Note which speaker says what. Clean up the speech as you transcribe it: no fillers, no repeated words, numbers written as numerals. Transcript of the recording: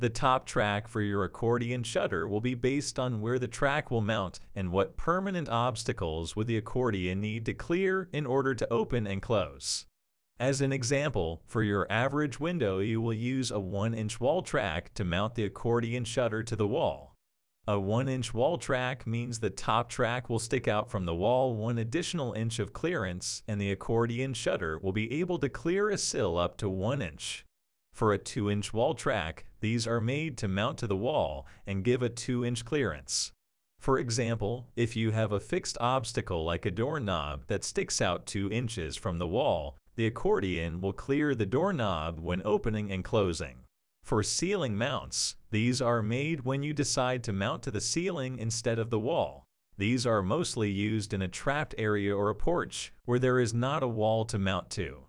Speaker 1: The top track for your accordion shutter will be based on where the track will mount and what permanent obstacles would the accordion need to clear in order to open and close. As an example, for your average window you will use a 1-inch wall track to mount the accordion shutter to the wall. A 1-inch wall track means the top track will stick out from the wall 1 additional inch of clearance, and the accordion shutter will be able to clear a sill up to 1 inch. For a 2-inch wall track, these are made to mount to the wall and give a 2-inch clearance. For example, if you have a fixed obstacle like a doorknob that sticks out 2 inches from the wall, the accordion will clear the doorknob when opening and closing. For ceiling mounts, these are made when you decide to mount to the ceiling instead of the wall. These are mostly used in a trapped area or a porch where there is not a wall to mount to.